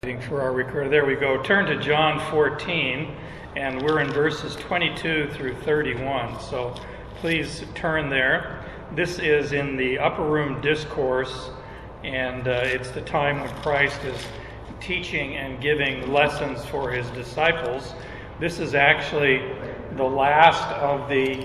Waiting for our recorder. There we go. Turn to John 14, and we're in verses 22 through 31. So please turn there. This is in the upper room discourse, and it's the time when Christ is teaching and giving lessons for his disciples. This is actually the last of the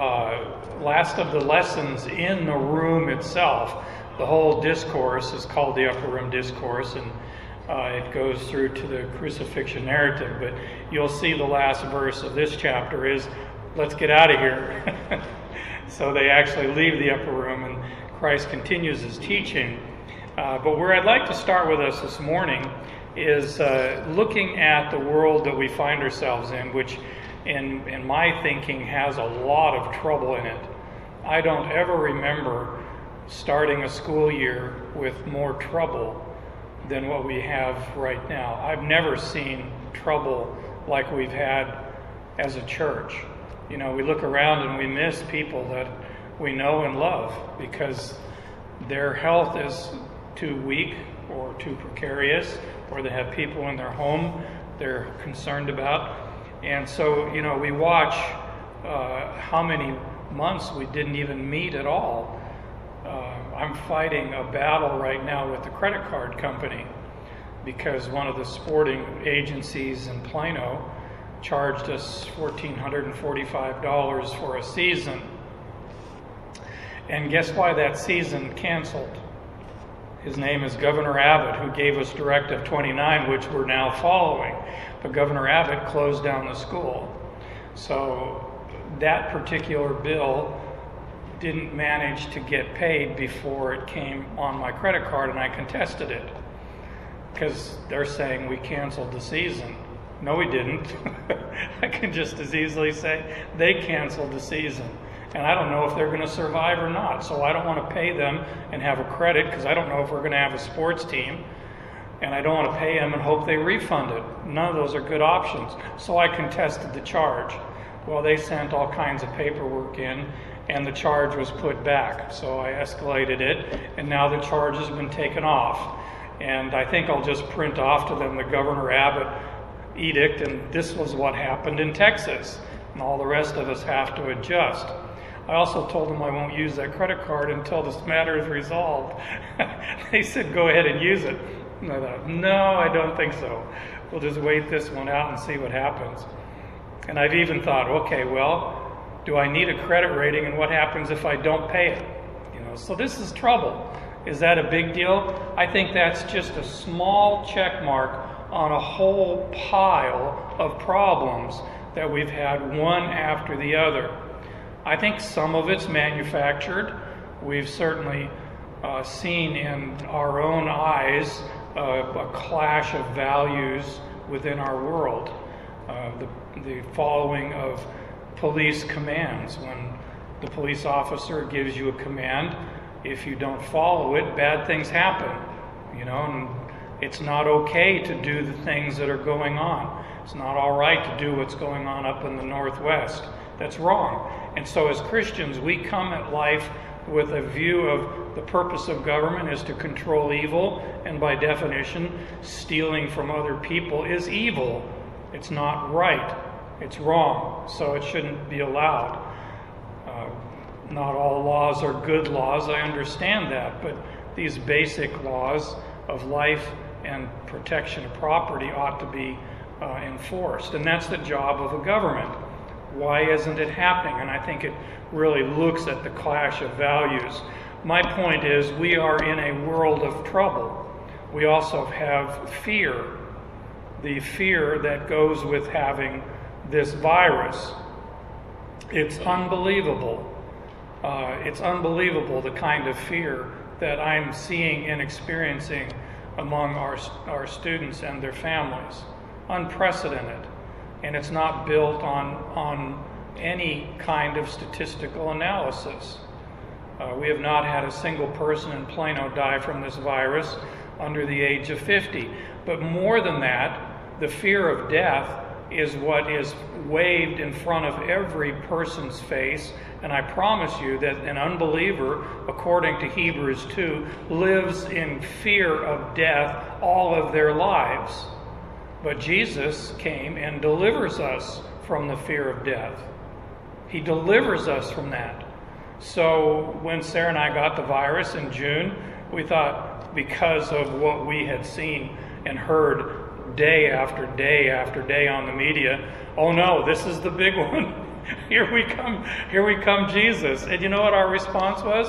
lessons in the room itself. The whole discourse is called the upper room discourse, and it goes through to the crucifixion narrative, but you'll see the last verse of this chapter is, let's get out of here. So they actually leave the upper room, and Christ continues his teaching. But where I'd like to start with us this morning is looking at the world that we find ourselves in, which in my thinking has a lot of trouble in it. I don't ever remember starting a school year with more trouble than what we have right now. I've never seen trouble like we've had as a church. You know, we look around and we miss people that we know and love because their health is too weak or too precarious, or they have people in their home they're concerned about. And so, you know, we watch how many months we didn't even meet at all. I'm fighting a battle right now with the credit card company because one of the sporting agencies in Plano charged us $1,445 for a season. And guess why that season canceled? His name is Governor Abbott, who gave us Directive 29, which we're now following. But Governor Abbott closed down the school. So that particular bill didn't manage to get paid before it came on my credit card, and I contested it because they're saying we canceled the season. No, we didn't. I can just as easily say they canceled the season, and I don't know if they're going to survive or not, so I don't want to pay them and have a credit because I don't know if we're going to have a sports team, and I don't want to pay them and hope they refund it. None of those are good options, so I contested the charge. Well, they sent all kinds of paperwork in, and the charge was put back. So I escalated it, and now the charge has been taken off. And I think I'll just print off to them the Governor Abbott edict, and this was what happened in Texas. And all the rest of us have to adjust. I also told them I won't use that credit card until this matter is resolved. They said, go ahead and use it. And I thought, no, I don't think so. We'll just wait this one out and see what happens. And I've even thought, okay, well, do I need a credit rating, and what happens if I don't pay it? You know, so this is trouble. Is that a big deal? I think that's just a small check mark on a whole pile of problems that we've had one after the other. I think some of it's manufactured. We've certainly seen in our own eyes a clash of values within our world. The following of police commands. When the police officer gives you a command, if you don't follow it, bad things happen. You know, and it's not okay to do the things that are going on. It's not all right to do what's going on up in the Northwest. That's wrong. And so as Christians, we come at life with a view of the purpose of government is to control evil, and by definition, stealing from other people is evil. It's not right. It's wrong, so it shouldn't be allowed. Not all laws are good laws, I understand that, but these basic laws of life and protection of property ought to be enforced, and that's the job of a government. Why isn't it happening? And I think it really looks at the clash of values. My point is, we are in a world of trouble. We also have fear, the fear that goes with having this virus. It's unbelievable. It's unbelievable the kind of fear that I'm seeing and experiencing among our students and their families. Unprecedented. And it's not built on any kind of statistical analysis. We have not had a single person in Plano die from this virus under the age of 50. But more than that, the fear of death is what is waved in front of every person's face. And I promise you that an unbeliever, according to Hebrews 2, lives in fear of death all of their lives. But Jesus came and delivers us from the fear of death. He delivers us from that. So when Sarah and I got the virus in June, we thought, because of what we had seen and heard day after day after day on the media, oh no, this is the big one. Here we come, Jesus. And you know what our response was?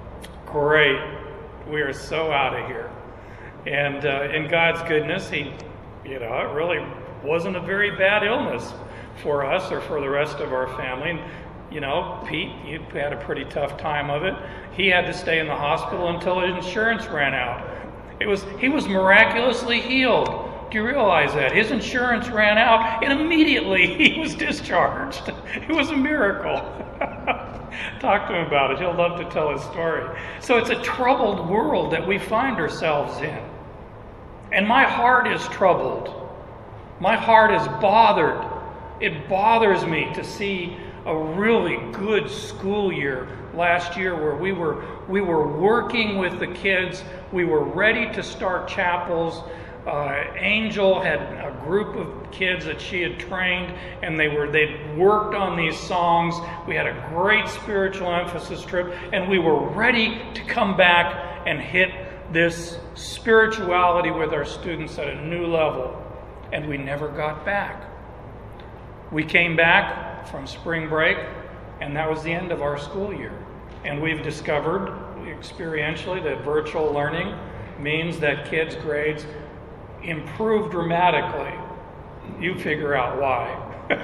Great, we are so out of here. And in God's goodness, it really wasn't a very bad illness for us or for the rest of our family. And, Pete, you had a pretty tough time of it. He had to stay in the hospital until his insurance ran out. He was miraculously healed. Do you realize that? His insurance ran out and immediately he was discharged. It was a miracle. Talk to him about it. He'll love to tell his story. So it's a troubled world that we find ourselves in. And my heart is troubled. My heart is bothered. It bothers me to see a really good school year last year where we were working with the kids. We were ready to start chapels. Angel had a group of kids that she had trained, and they'd worked on these songs. We had a great spiritual emphasis trip, and we were ready to come back and hit this spirituality with our students at a new level, and we never got back. We came back from spring break, and that was the end of our school year. And we've discovered experientially that virtual learning means that kids' grades improve dramatically. You figure out why.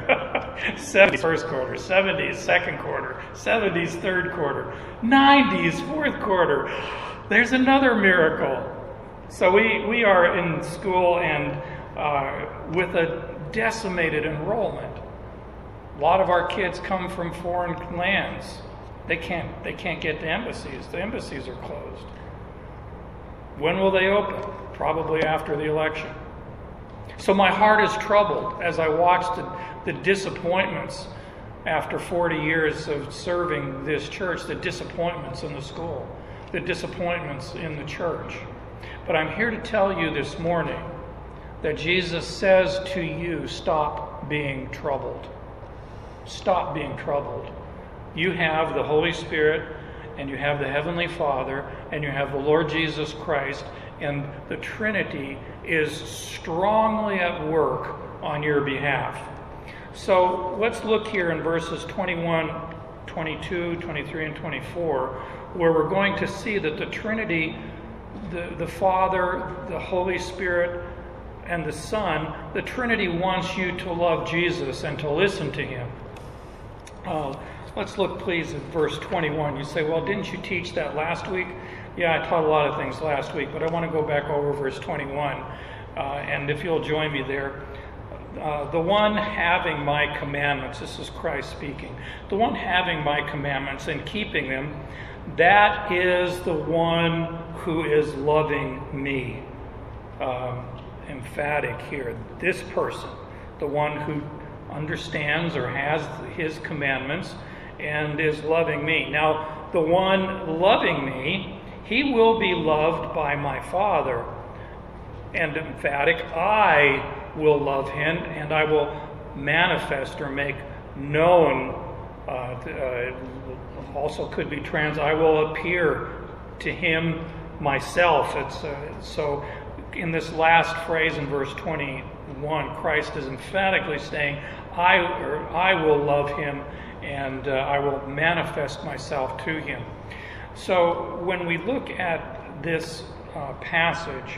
70s first quarter, 70s second quarter, 70s third quarter, 90s fourth quarter. There's another miracle. So we are in school and with a decimated enrollment. A lot of our kids come from foreign lands. They can't get to embassies. The embassies are closed. When will they open? Probably after the election. So my heart is troubled as I watch the disappointments after 40 years of serving this church, the disappointments in the school, the disappointments in the church. But I'm here to tell you this morning that Jesus says to you, stop being troubled. Stop being troubled. You have the Holy Spirit, and you have the Heavenly Father, and you have the Lord Jesus Christ, and the Trinity is strongly at work on your behalf. So let's look here in verses 21, 22, 23, and 24, where we're going to see that the Trinity, the Father, the Holy Spirit, and the Son, the Trinity wants you to love Jesus and to listen to Him. Let's look, please, at verse 21. You say, well, didn't you teach that last week? Yeah, I taught a lot of things last week, but I want to go back over verse 21. And if you'll join me there. The one having my commandments, this is Christ speaking, the one having my commandments and keeping them, that is the one who is loving me. Emphatic here. This person, the one who understands or has His commandments and is loving me. Now, the one loving me, he will be loved by my Father. And emphatic, I will love him, and I will manifest or make known, also could be I will appear to him myself. So in this last phrase in verse 21, Christ is emphatically saying, I will love him, and I will manifest myself to him. So when we look at this passage,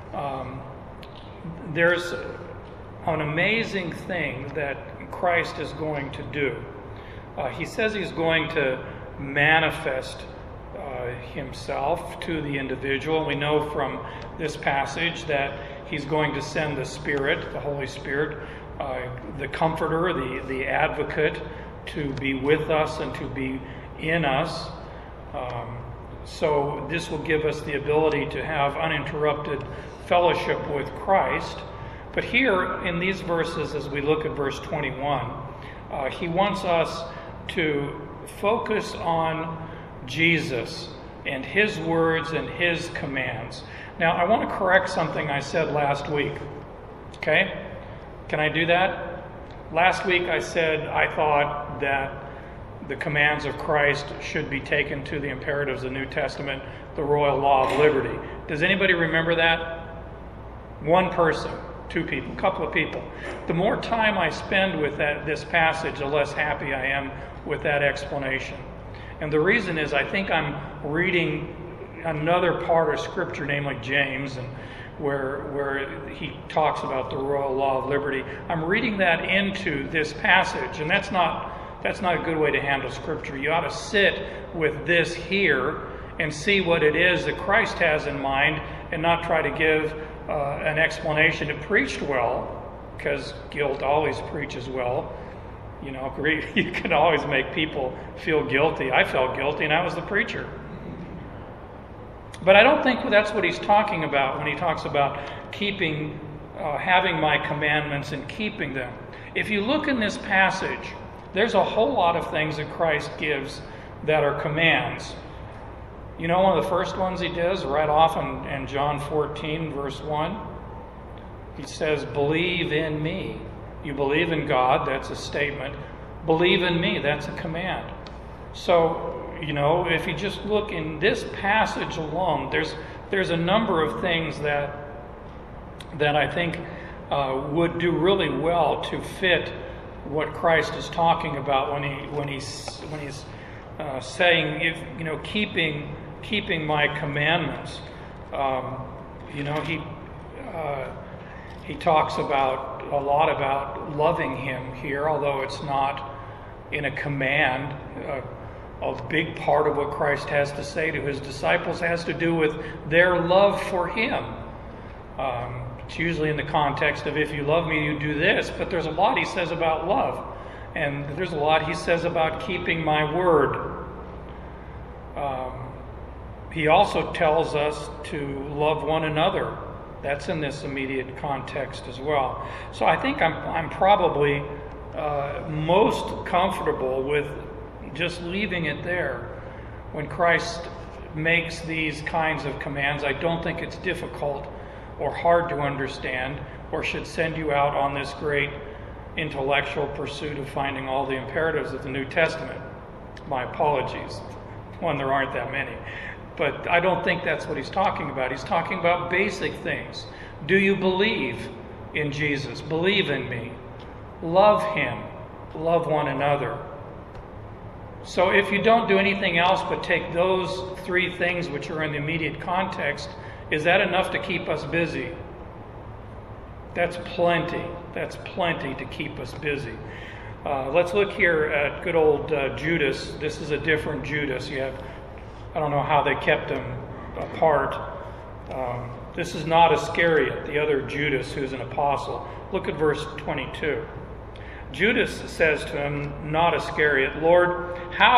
there's an amazing thing that Christ is going to do. He says he's going to manifest himself to the individual. We know from this passage that he's going to send the Spirit, the Holy Spirit, the Comforter, the Advocate, to be with us and to be in us. So this will give us the ability to have uninterrupted fellowship with Christ. But here in these verses, as we look at verse 21, he wants us to focus on Jesus and his words and his commands. Now, I want to correct something I said last week. Okay? Can I do that? Last week I said I thought that the commands of Christ should be taken to the imperatives of the New Testament, the royal law of liberty. Does anybody remember that? One person, two people, a couple of people. The more time I spend with this passage, the less happy I am with that explanation. And the reason is I think I'm reading another part of Scripture, namely James, and where he talks about the royal law of liberty. I'm reading that into this passage, and that's not a good way to handle Scripture. You ought to sit with this here and see what it is that Christ has in mind, and not try to give an explanation. It preached well, because guilt always preaches well. You know, you can always make people feel guilty. I felt guilty, and I was the preacher. But I don't think that's what he's talking about when he talks about keeping, having my commandments and keeping them. If you look in this passage, there's a whole lot of things that Christ gives that are commands. You know, one of the first ones he does right off in John 14, verse 1, he says, believe in me. You believe in God, that's a statement. Believe in me, that's a command. So, you know, if you just look in this passage alone, there's a number of things that I think would do really well to fit what Christ is talking about when he's saying, if you know, keeping my commandments. You know, he talks a lot about loving him here, although it's not in a command. A big part of what Christ has to say to his disciples has to do with their love for him. It's usually in the context of, if you love me, you do this. But there's a lot he says about love. And there's a lot he says about keeping my word. He also tells us to love one another. That's in this immediate context as well. So I think I'm probably most comfortable with just leaving it there. When Christ makes these kinds of commands, I don't think it's difficult or hard to understand, or should send you out on this great intellectual pursuit of finding all the imperatives of the New Testament. My apologies. One, there aren't that many. But I don't think that's what he's talking about. He's talking about basic things. Do you believe in Jesus? Believe in me. Love him. Love one another. So if you don't do anything else but take those three things which are in the immediate context, is that enough to keep us busy? That's plenty. That's plenty to keep us busy. Let's look here at good old Judas. This is a different Judas. You have, I don't know how they kept them apart. This is not Iscariot, the other Judas who's an apostle. Look at verse 22. Judas says to him, not Iscariot, Lord,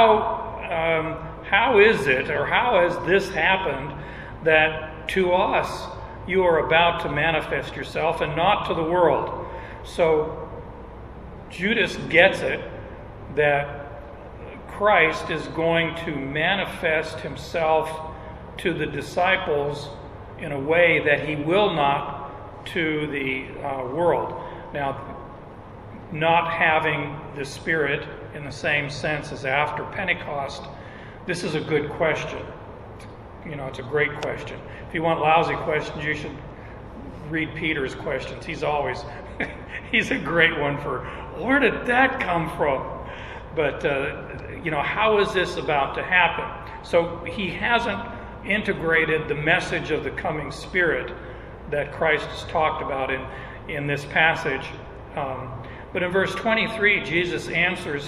how is it, or how has this happened, that to us you are about to manifest yourself and not to the world? So Judas gets it that Christ is going to manifest himself to the disciples in a way that he will not to the world. Now, not having the Spirit in the same sense as after Pentecost, this is a good question. You know, it's a great question. If you want lousy questions, you should read Peter's questions. He's a great one for, where did that come from? But, you know, how is this about to happen? So he hasn't integrated the message of the coming Spirit that Christ has talked about in this passage. But in verse 23, Jesus answered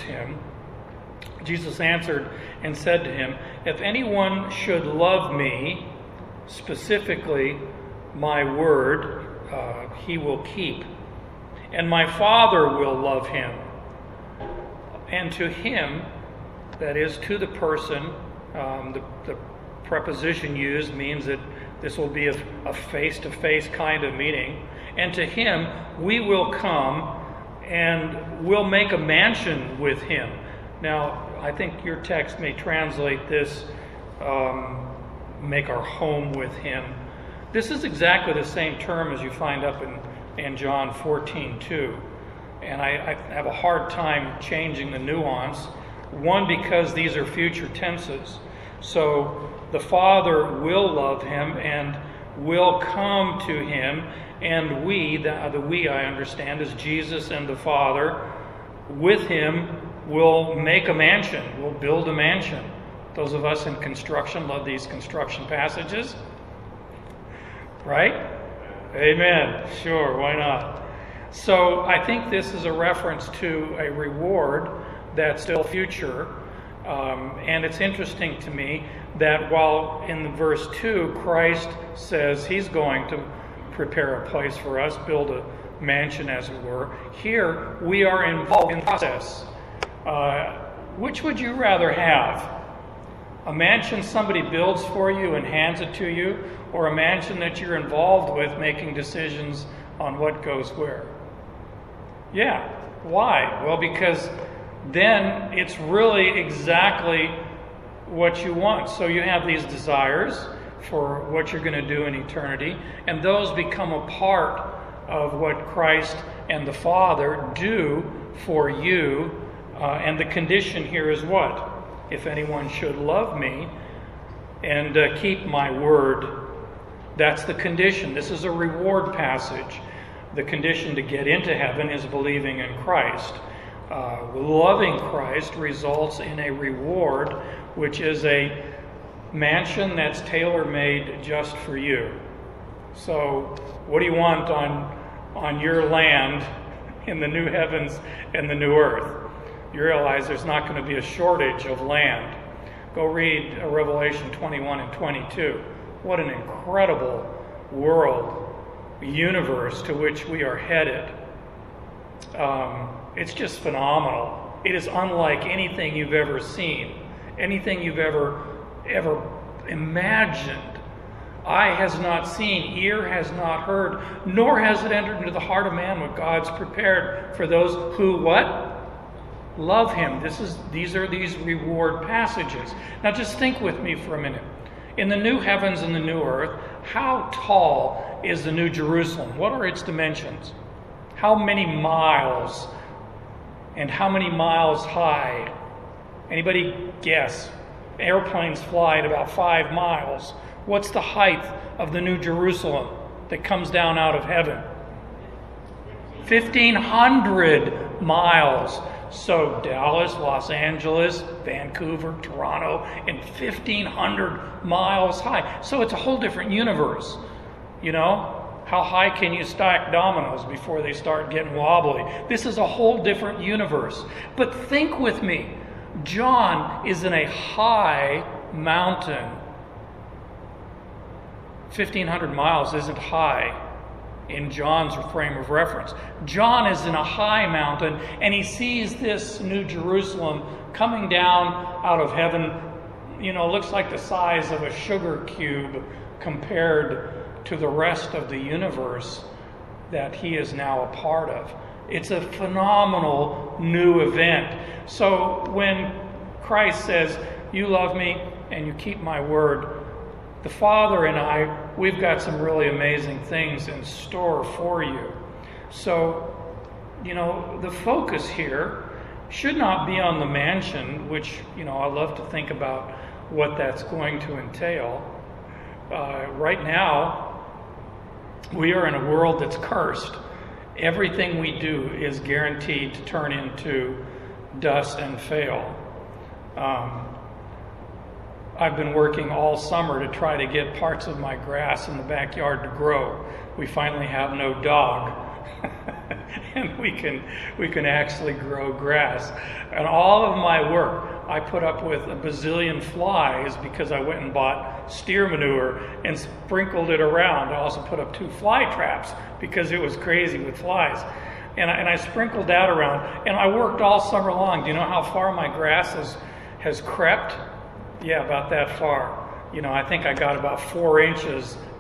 and said to him, if anyone should love me, specifically my word, he will keep. And my Father will love him. And to him, that is to the person, the preposition used means that This will be a face-to-face kind of meeting. And to him, we will come and we'll make a mansion with him. Now, I think your text may translate this, make our home with him. This is exactly the same term as you find up in John 14:2. And I have a hard time changing the nuance. One, because these are future tenses. So the Father will love him and will come to him, and we, the we I understand is Jesus and the Father, with him will make a mansion, will build a mansion. Those of us in construction love these construction passages. Right? Amen. Sure, why not? So I think this is a reference to a reward that's still future. And it's interesting to me that while in verse 2, Christ says he's going to prepare a place for us, build a mansion as it were, here we are involved in the process. Which would you rather have? A mansion somebody builds for you and hands it to you, or a mansion that you're involved with making decisions on what goes where? Yeah. Why? Well, because then it's really exactly what you want. So you have these desires for what you're going to do in eternity, and those become a part of what Christ and the Father do for you. And the condition here is what? If anyone should love me and keep my word, that's the condition. This is a reward passage. The condition to get into heaven is believing in Christ. Loving Christ results in a reward, which is a mansion that's tailor-made just for you. So what do you want on your land in the new heavens and the new earth? You realize there's not going to be a shortage of land. Go read Revelation 21 and 22. What an incredible world, universe to which we are headed. It's just phenomenal. It is unlike anything you've ever seen, anything you've ever imagined. Eye has not seen, ear has not heard, nor has it entered into the heart of man what God's prepared for those who what? Love him. These are these reward passages. Now just think with me for a minute. In the new heavens and the new earth, how tall is the New Jerusalem? What are its dimensions? How many miles? And how many miles high? Anybody guess? Airplanes fly at about 5 miles. What's the height of the New Jerusalem that comes down out of heaven? 1,500 miles. So Dallas, Los Angeles, Vancouver, Toronto, and 1,500 miles high. So it's a whole different universe. You know, how high can you stack dominoes before they start getting wobbly? This is a whole different universe. But think with me. John is in a high mountain. 1,500 miles isn't high in John's frame of reference. John is in a high mountain, and he sees this New Jerusalem coming down out of heaven. You know, looks like the size of a sugar cube compared to the rest of the universe that he is now a part of. It's a phenomenal new event. So when Christ says, you love me and you keep my word, the Father and I, we've got some really amazing things in store for you. So, you know, the focus here should not be on the mansion, which, you know, I love to think about what that's going to entail. Right now, we are in a world that's cursed. Everything we do is guaranteed to turn into dust and fail. I've been working all summer to try to get parts of my grass in the backyard to grow. We finally have no dog. And we can actually grow grass. And all of my work, I put up with a bazillion flies because I went and bought steer manure and sprinkled it around. I also put up 2 fly traps because it was crazy with flies. And I sprinkled that around. And I worked all summer long. Do you know how far my grass has crept? Yeah, about that far. You know, I think I got about 4 inches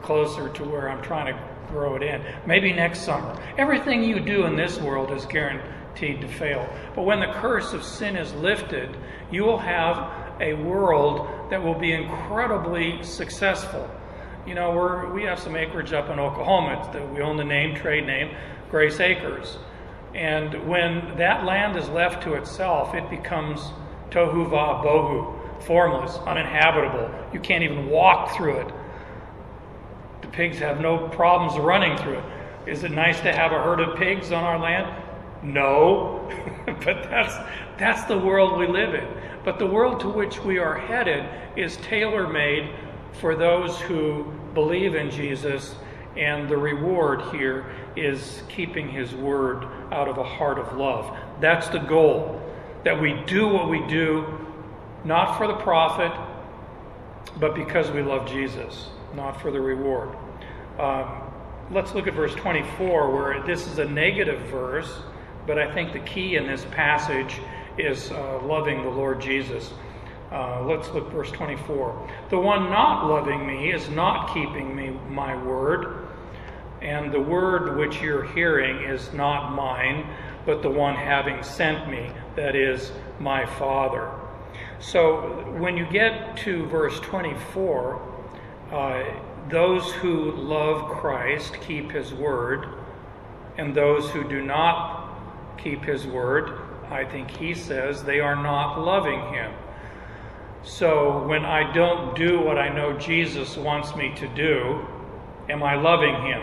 closer to where I'm trying to grow it in. Maybe next summer. Everything you do in this world is guaranteed to fail. But when the curse of sin is lifted, you will have a world that will be incredibly successful. You know, we have some acreage up in Oklahoma. We own the trade name, Grace Acres. And when that land is left to itself, it becomes tohu va bohu, formless, uninhabitable. You can't even walk through it. The pigs have no problems running through it. Is it nice to have a herd of pigs on our land? No, but that's the world we live in. But the world to which we are headed is tailor-made for those who believe in Jesus, and the reward here is keeping his word out of a heart of love. That's the goal, that we do what we do, not for the profit, but because we love Jesus, not for the reward. Let's look at verse 24, where this is a negative verse, but I think the key in this passage is loving the Lord Jesus. Let's look verse 24. The one not loving me is not keeping my word, and the word which you're hearing is not mine, but the one having sent me, that is my Father. So when you get to verse 24, those who love Christ keep his word, and those who do not keep his word, I think he says, they are not loving him. So when I don't do what I know Jesus wants me to do, am I loving him?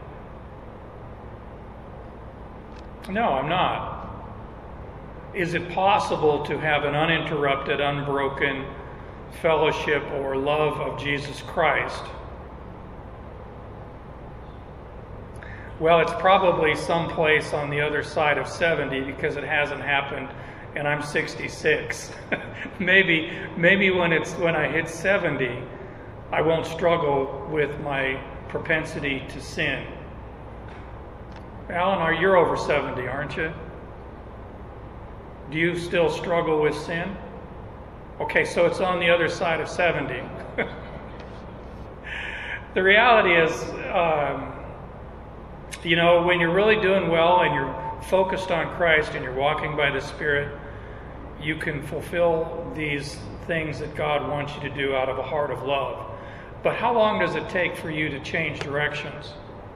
No, I'm not. Is it possible to have an uninterrupted, unbroken fellowship or love of Jesus Christ? Well, it's probably someplace on the other side of 70 because it hasn't happened and I'm 66. maybe when I hit 70, I won't struggle with my propensity to sin. Alan, you're over 70, aren't you? Do you still struggle with sin? Okay, so it's on the other side of 70. The reality is, when you're really doing well and you're focused on Christ and you're walking by the Spirit, you can fulfill these things that God wants you to do out of a heart of love. But how long does it take for you to change directions?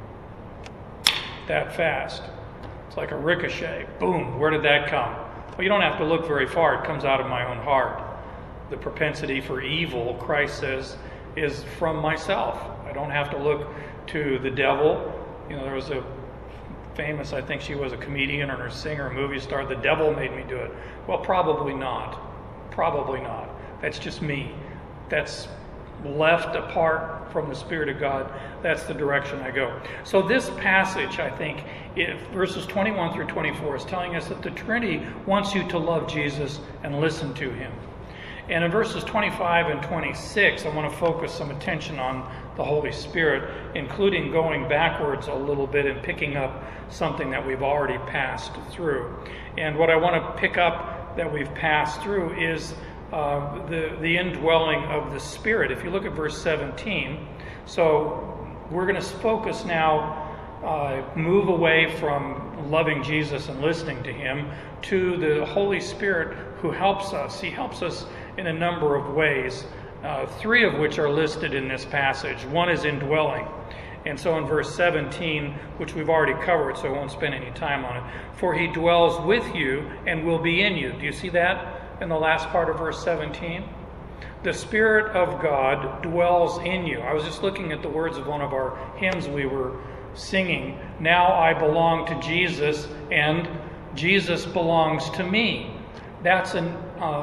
That fast. It's like a ricochet. Boom, where did that come? Well, you don't have to look very far. It comes out of my own heart. The propensity for evil, Christ says, is from myself. I don't have to look to the devil. There was a famous, I think she was a comedian or a singer, a movie star, the devil made me do it. Well, probably not. Probably not. That's just me. That's left apart from the Spirit of God. That's the direction I go. So this passage, I think, verses 21 through 24, is telling us that the Trinity wants you to love Jesus and listen to him. And in verses 25 and 26, I want to focus some attention on the Holy Spirit, including going backwards a little bit and picking up something that we've already passed through. And what I want to pick up that we've passed through is the indwelling of the Spirit. If you look at verse 17, so we're going to focus now, move away from loving Jesus and listening to him to the Holy Spirit who helps us. He helps us in a number of ways, three of which are listed in this passage. One is indwelling. And so in verse 17, which we've already covered, so I won't spend any time on it, for he dwells with you and will be in you. Do you see that in the last part of verse 17? The Spirit of God dwells in you. I was just looking at the words of one of our hymns we were singing. Now I belong to Jesus and Jesus belongs to me. That's an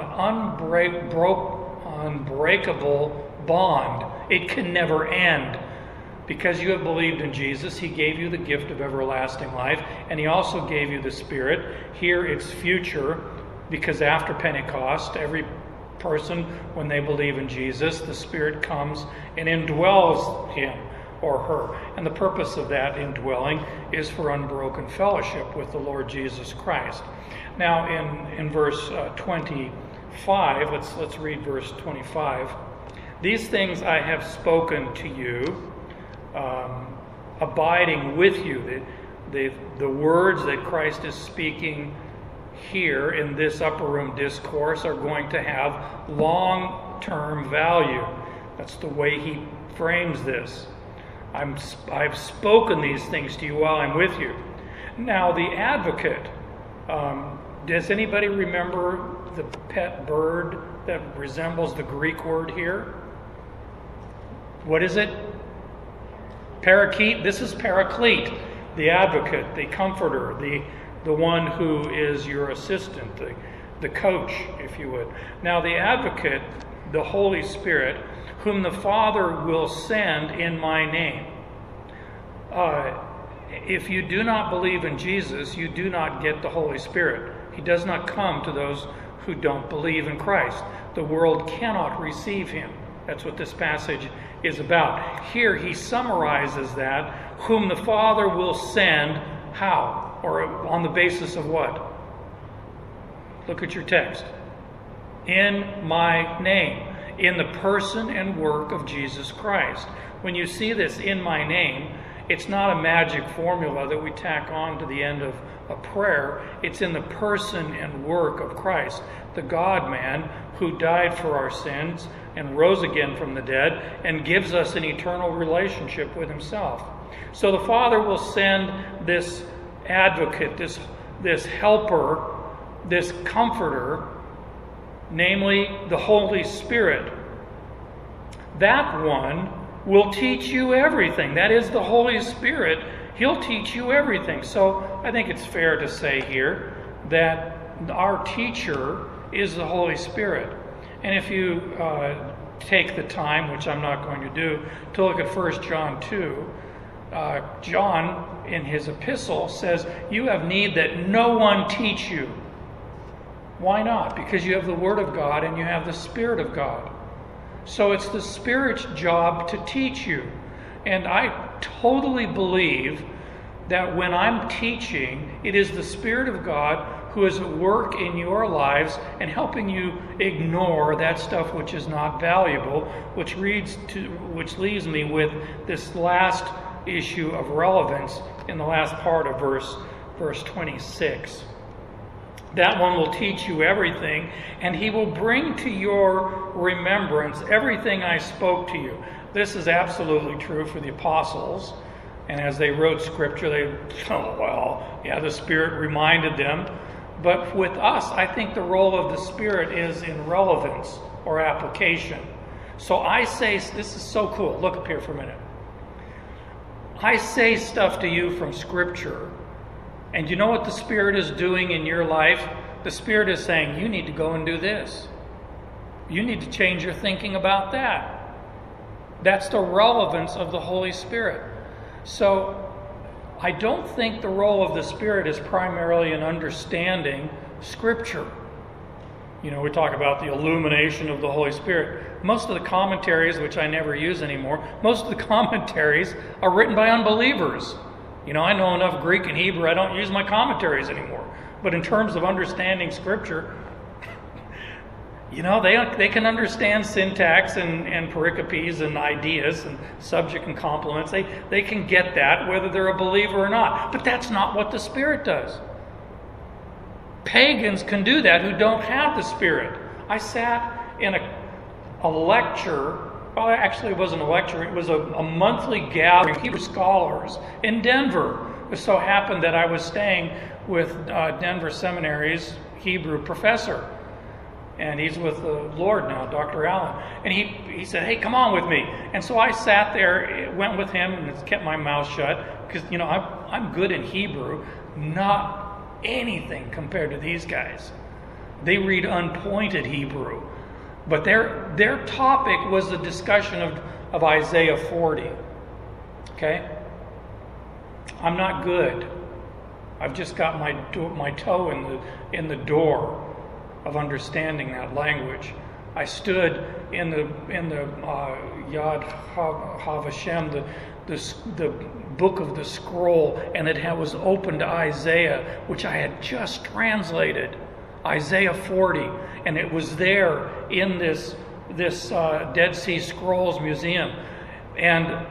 unbreakable bond. It can never end. Because you have believed in Jesus, he gave you the gift of everlasting life, and he also gave you the Spirit. Here it's future, because after Pentecost, every person, when they believe in Jesus, the Spirit comes and indwells him or her. And the purpose of that indwelling is for unbroken fellowship with the Lord Jesus Christ. Now in verse 25, let's read verse 25. These things I have spoken to you, abiding with you. The words that Christ is speaking here in this upper room discourse are going to have long-term value. That's the way he frames this. I've spoken these things to you while I'm with you. Now, the advocate. Does anybody remember the pet bird that resembles the Greek word here? What is it? Parakeet. This is Paraclete, the advocate, the comforter, the one who is your assistant, the coach, if you would. Now, the advocate, the Holy Spirit, whom the Father will send in my name. If you do not believe in Jesus, you do not get the Holy Spirit. He does not come to those who don't believe in Christ. The world cannot receive him. That's what this passage is about. Here he summarizes that, whom the Father will send, how? Or on the basis of what? Look at your text. In my name. In the person and work of Jesus Christ. When you see this, in my name, it's not a magic formula that we tack on to the end of a prayer. It's in the person and work of Christ, the God-man who died for our sins and rose again from the dead and gives us an eternal relationship with himself. So the Father will send this advocate, this helper, this comforter, namely the Holy Spirit. That one will teach you everything. That is the Holy Spirit. He'll teach you everything. So I think it's fair to say here that our teacher is the Holy Spirit. And if you take the time, which I'm not going to do, to look at 1 John 2, John in his epistle says, you have need that no one teach you. Why not? Because you have the Word of God and you have the Spirit of God. So it's the Spirit's job to teach you. And I totally believe that when I'm teaching, it is the Spirit of God who is at work in your lives and helping you ignore that stuff which is not valuable, which leaves me with this last issue of relevance in the last part of verse 26. That one will teach you everything, and he will bring to your remembrance everything I spoke to you. This is absolutely true for the apostles. And as they wrote Scripture, the Spirit reminded them. But with us, I think the role of the Spirit is in relevance or application. So I say, this is so cool. Look up here for a minute. I say stuff to you from Scripture. And you know what the Spirit is doing in your life? The Spirit is saying, you need to go and do this. You need to change your thinking about that. That's the relevance of the Holy Spirit. So I don't think the role of the Spirit is primarily in understanding Scripture. You know, we talk about the illumination of the Holy Spirit. Most of the commentaries, which I never use anymore, most of the commentaries are written by unbelievers. You know, I know enough Greek and Hebrew, I don't use my commentaries anymore. But in terms of understanding Scripture, you know, they can understand syntax and pericopes and ideas and subject and complements. They can get that whether they're a believer or not. But that's not what the Spirit does. Pagans can do that who don't have the Spirit. I sat in a lecture. Well, actually, it wasn't a lecture. It was a monthly gathering of Hebrew scholars in Denver. It so happened that I was staying with Denver Seminary's Hebrew professor. And he's with the Lord now, Dr. Allen. And he said, hey, come on with me. And so I sat there, went with him, and kept my mouth shut. Because, you know, I'm good in Hebrew. Not anything compared to these guys. They read unpointed Hebrew. But their topic was the discussion of Isaiah 40. Okay? I'm not good. I've just got my toe in the door of understanding that language. I stood in the Yad HaVashem, the book of the scroll, and it was open to Isaiah, which I had just translated. Isaiah 40, and it was there in this Dead Sea Scrolls Museum. And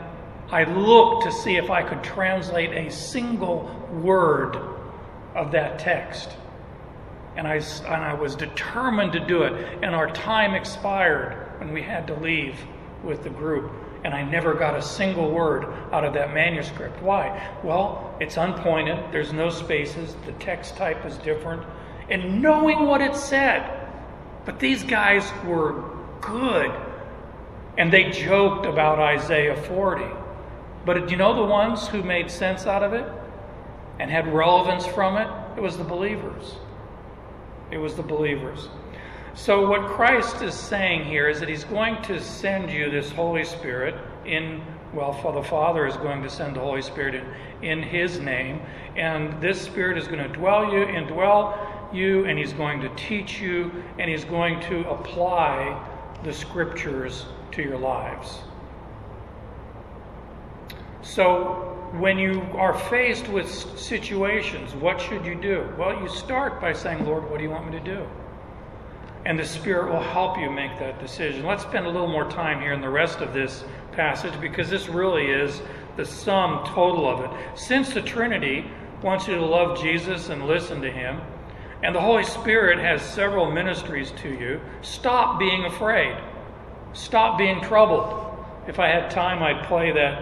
I looked to see if I could translate a single word of that text. And I was determined to do it. And our time expired when we had to leave with the group. And I never got a single word out of that manuscript. Why? Well, it's unpointed. There's no spaces. The text type is different. And knowing what it said. But these guys were good. And they joked about Isaiah 40. But do you know the ones who made sense out of it and had relevance from it? It was the believers. It was the believers. So what Christ is saying here is that he's going to send you this Holy Spirit the Father is going to send the Holy Spirit in his name. And this Spirit is going to dwell you, and he's going to teach you, and he's going to apply the Scriptures to your lives. So when you are faced with situations, what should you do? Well, you start by saying, Lord, what do you want me to do? And the Spirit will help you make that decision. Let's spend a little more time here in the rest of this passage, because this really is the sum total of it. Since the Trinity wants you to love Jesus and listen to him, and the Holy Spirit has several ministries to you, stop being afraid. Stop being troubled. If I had time, I'd play that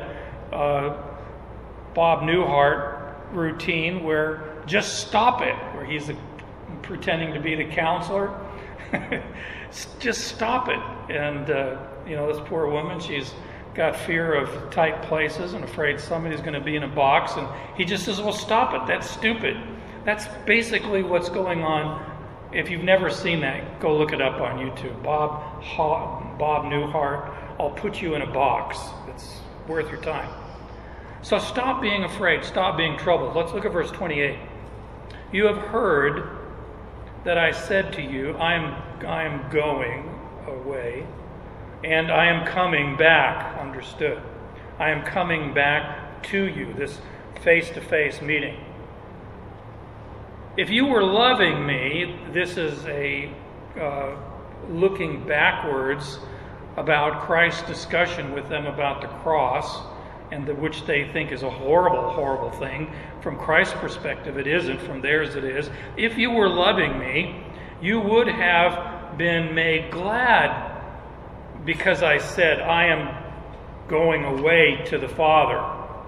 Bob Newhart routine where just stop it, where he's pretending to be the counselor. Just stop it. And, this poor woman, she's got fear of tight places and afraid somebody's going to be in a box. And he just says, well, stop it. That's stupid. That's basically what's going on. If you've never seen that, go look it up on YouTube. Bob Newhart. I'll put you in a box. It's worth your time. So stop being afraid. Stop being troubled. Let's look at verse 28. You have heard that I said to you, I am going away, and I am coming back. Understood. I am coming back to you. This face-to-face meeting. If you were loving me, this is a looking backwards about Christ's discussion with them about the cross, and which they think is a horrible, horrible thing. From Christ's perspective, it isn't. From theirs, it is. If you were loving me, you would have been made glad because I said, I am going away to the Father.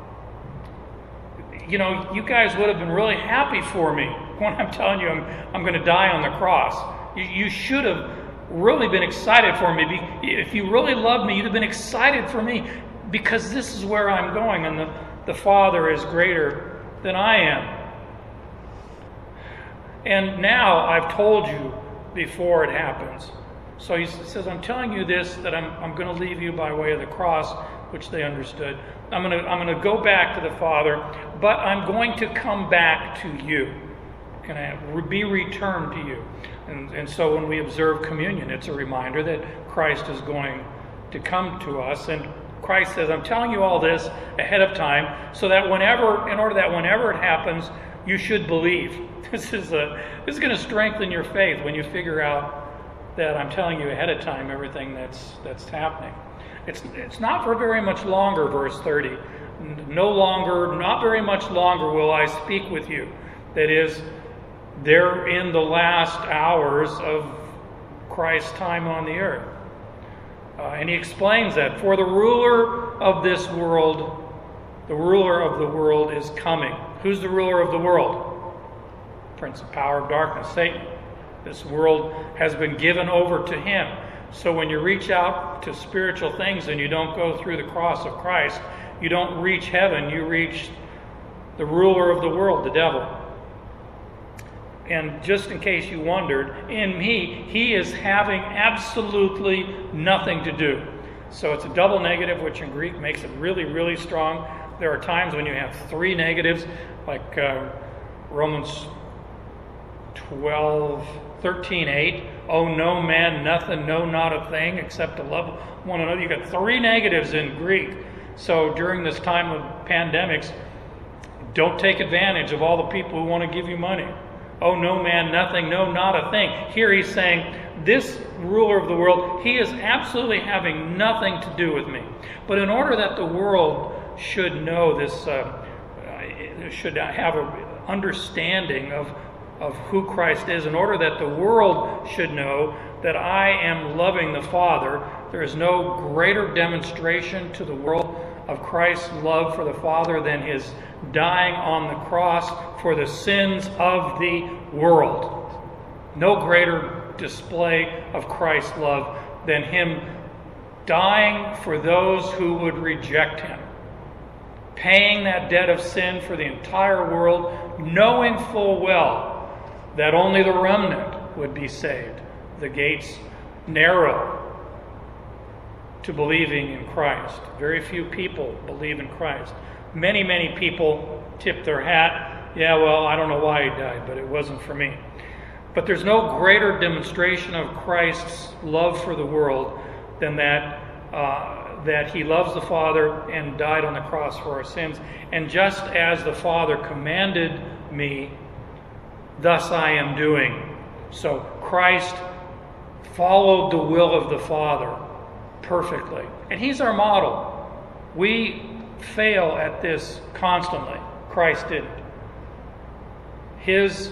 You guys would have been really happy for me when I'm telling you I'm going to die on the cross. You should have really been excited for me. If you really loved me, you'd have been excited for me, because this is where I'm going, and the Father is greater than I am. And now I've told you before it happens. So he says, I'm telling you this, that I'm going to leave you by way of the cross, which they understood. I'm going to go back to the Father, but I'm going to come back to you. Can I be returned to you? And so when we observe communion, it's a reminder that Christ is going to come to us. And Christ says, I'm telling you all this ahead of time, so that whenever it happens, you should believe. This is going to strengthen your faith when you figure out that I'm telling you ahead of time everything that's happening. It's not for very much longer, verse 30. Not very much longer will I speak with you. That is, they're in the last hours of Christ's time on the earth. And he explains that. For the ruler of this world, the ruler of the world is coming. Who's the ruler of the world? Prince of power of darkness, Satan. This world has been given over to him. So when you reach out to spiritual things and you don't go through the cross of Christ, you don't reach heaven, you reach the ruler of the world, the devil. And just in case you wondered, in me, he is having absolutely nothing to do. So it's a double negative, which in Greek makes it really, really strong. There are times when you have three negatives, like Romans 13:8. Oh, no man, nothing, no, not a thing, except to love one another. You've got three negatives in Greek. So during this time of pandemics, don't take advantage of all the people who want to give you money. Oh, no man, nothing, no, not a thing. Here he's saying, this ruler of the world, he is absolutely having nothing to do with me. But in order that the world should know this, should have an understanding of who Christ is, in order that the world should know that I am loving the Father. There is no greater demonstration to the world of Christ's love for the Father than his dying on the cross for the sins of the world. No greater display of Christ's love than him dying for those who would reject him, paying that debt of sin for the entire world, knowing full well that only the remnant would be saved. The gates narrow to believing in Christ. Very few people believe in Christ. Many, many people tip their hat. Yeah, well, I don't know why he died, but it wasn't for me. But there's no greater demonstration of Christ's love for the world than that he loves the Father and died on the cross for our sins. And just as the Father commanded me, thus I am doing. So Christ followed the will of the Father perfectly. And he's our model. We fail at this constantly. Christ didn't. His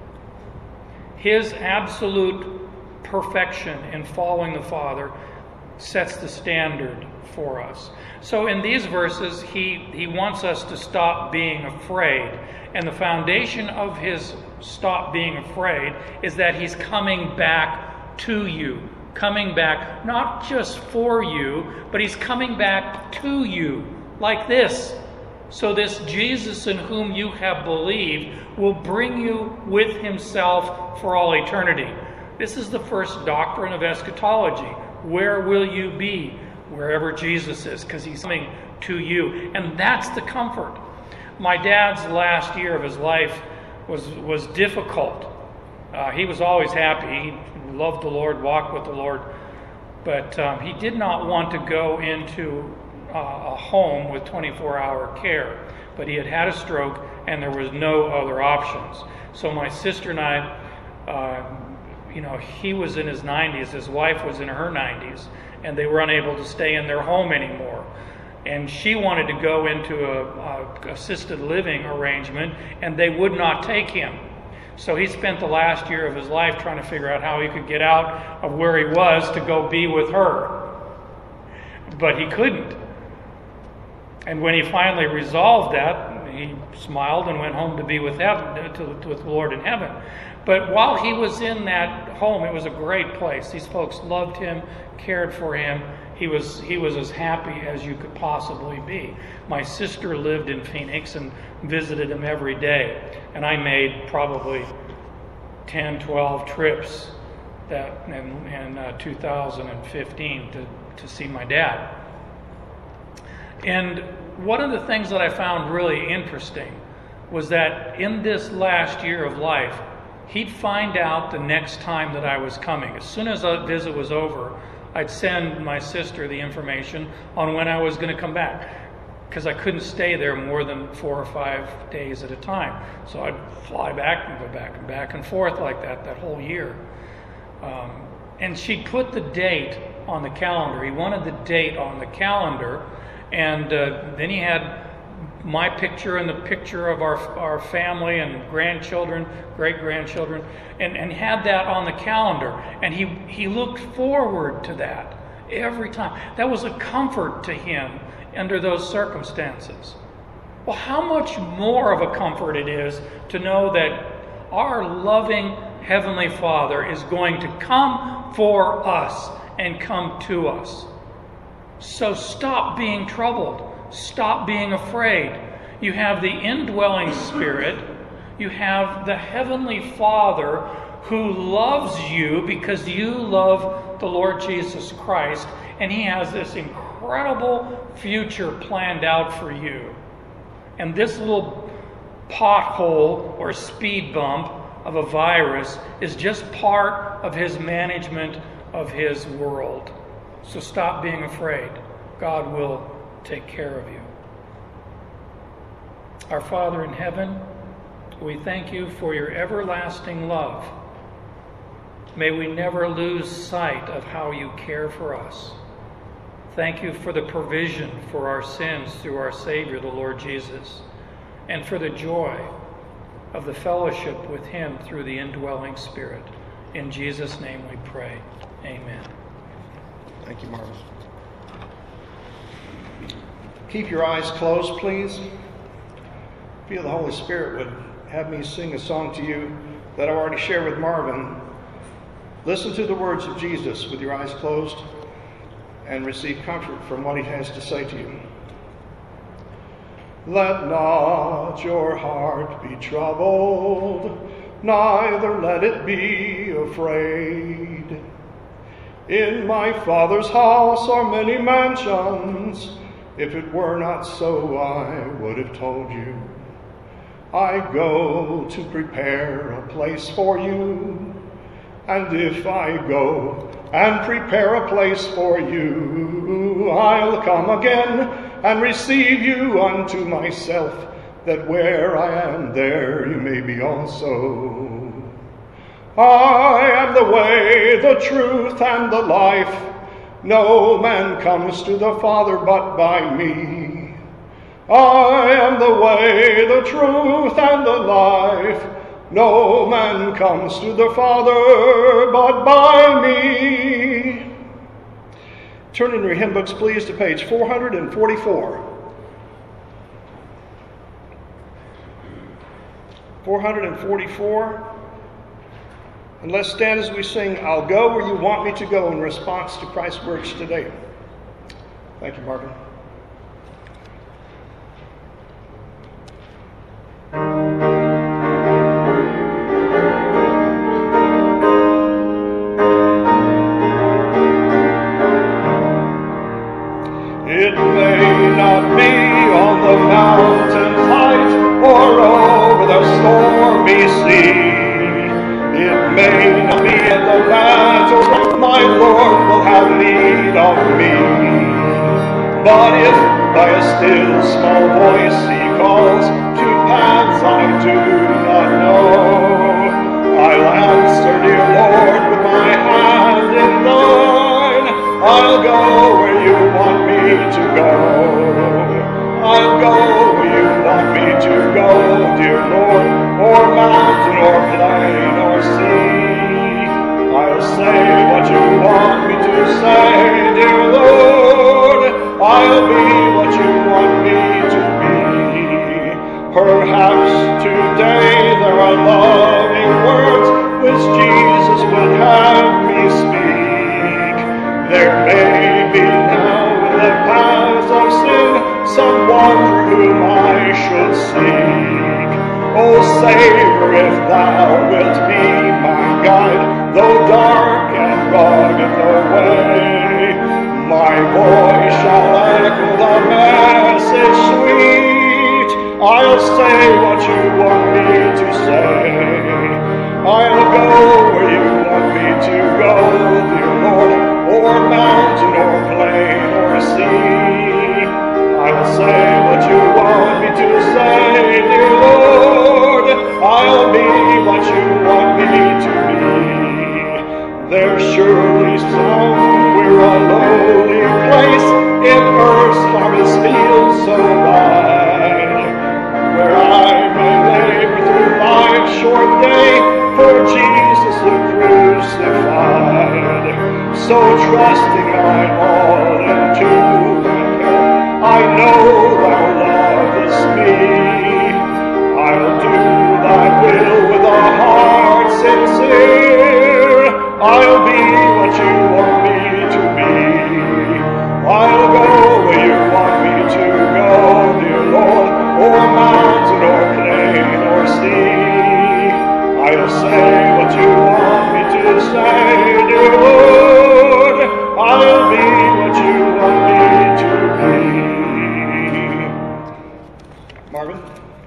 absolute perfection in following the Father sets the standard for us. So in these verses, he wants us to stop being afraid. And the foundation of his stop being afraid is that he's coming back to you. Coming back not just for you, but he's coming back to you like this. So this Jesus in whom you have believed will bring you with himself for all eternity. This is the first doctrine of eschatology. Where will you be? Wherever Jesus is, because he's coming to you. And that's the comfort. My dad's last year of his life was difficult. He was always happy. He loved the Lord, walked with the Lord. But he did not want to go into a home with 24-hour care. But he had had a stroke, and there was no other options. So my sister and I, he was in his 90s, his wife was in her 90s, and they were unable to stay in their home anymore. And she wanted to go into a assisted living arrangement, and they would not take him. So he spent the last year of his life trying to figure out how he could get out of where he was to go be with her. But he couldn't. And when he finally resolved that, he smiled and went home to be with the Lord in heaven. But while he was in that home, it was a great place. These folks loved him, cared for him. He was as happy as you could possibly be. My sister lived in Phoenix and visited him every day. And I made probably 10, 12 trips in 2015 to see my dad. And one of the things that I found really interesting was that in this last year of life, he'd find out the next time that I was coming. As soon as the visit was over, I'd send my sister the information on when I was going to come back, because I couldn't stay there more than 4 or 5 days at a time. So I'd fly back and go back and forth like that whole year. And she'd put the date on the calendar. He wanted the date on the calendar. And then he had my picture and the picture of our family and grandchildren, great-grandchildren, and had that on the calendar. And he looked forward to that every time. That was a comfort to him under those circumstances. Well, how much more of a comfort it is to know that our loving Heavenly Father is going to come for us and come to us. So stop being troubled. Stop being afraid. You have the indwelling Spirit. You have the Heavenly Father who loves you because you love the Lord Jesus Christ. And He has this incredible future planned out for you. And this little pothole or speed bump of a virus is just part of His management of His world. So stop being afraid. God will take care of you. Our Father in heaven, we thank you for your everlasting love. May we never lose sight of how you care for us. Thank you for the provision for our sins through our Savior, the Lord Jesus, and for the joy of the fellowship with him through the indwelling Spirit. In Jesus' name we pray. Amen. Thank you, Marvin. Keep your eyes closed, please. I feel the Holy Spirit would have me sing a song to you that I've already shared with Marvin. Listen to the words of Jesus with your eyes closed and receive comfort from what he has to say to you. Let not your heart be troubled, neither let it be afraid. In my Father's house are many mansions. If it were not so, I would have told you. I go to prepare a place for you. And if I go and prepare a place for you, I'll come again and receive you unto myself, that where I am, there you may be also. I am the way, the truth, and the life. No man comes to the Father but by me. I am the way, the truth, and the life. No man comes to the Father but by me. Turn in your hymn books, please, to page 444. 444. And let's stand as we sing, I'll Go Where You Want Me to Go, in response to Christ's words today. Thank you, Marvin. It may not be on the mountain height or over the stormy sea. It may not be in the battle that my Lord will have need of me. But if by a still small voice he calls to paths I do not know, I'll answer, dear Lord, with my hand in thine. I'll go where you want me to go. I'll go where you want me to go, dear Lord, or mountain or plain or sea. I'll say what you want me to say, dear Lord. I'll be what you want me to be. Perhaps today there are loving words which Jesus would have me speak. There may be now in the paths of sin someone for whom I should seek. O Savior, if thou wilt be my guide, though dark and rugged the way, my voice shall echo the message sweet. I'll say what you want me to say. I'll go where you want me to go, dear Lord, or mountain or plain or sea. I'll say what you want me to say, dear Lord. I'll be what you want me to be. There's surely somewhere a lowly place in earth's harvest field so wide, where I may labor through life's short day for Jesus the crucified. So trusting I all into Him, I know thou lovest me. I'll do thy will with a heart sincere. I'll be what you want me to be. I'll go where you want me to go, dear Lord, or mountain or plain or sea. I'll say what you want me to say, dear Lord. I'll be what you want me to be. Marvin?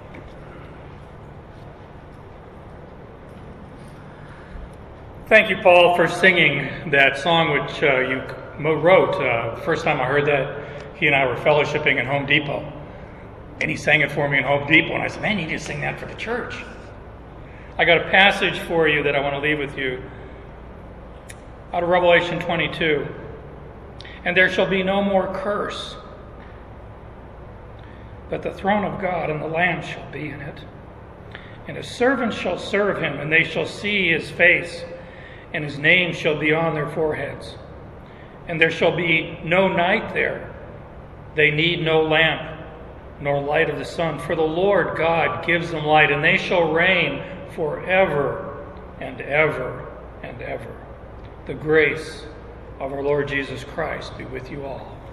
Thank you, Paul, for singing that song which you wrote. First time I heard that, he and I were fellowshipping in Home Depot. And he sang it for me in Home Depot. And I said, man, you need to sing that for the church. I got a passage for you that I want to leave with you out of Revelation 22. and there shall be no more curse. But the throne of God and the Lamb shall be in it. And his servants shall serve him, and they shall see his face, and his name shall be on their foreheads. And there shall be no night there. They need no lamp, nor light of the sun, for the Lord God gives them light, and they shall reign forever and ever and ever. The grace of our Lord Jesus Christ be with you all.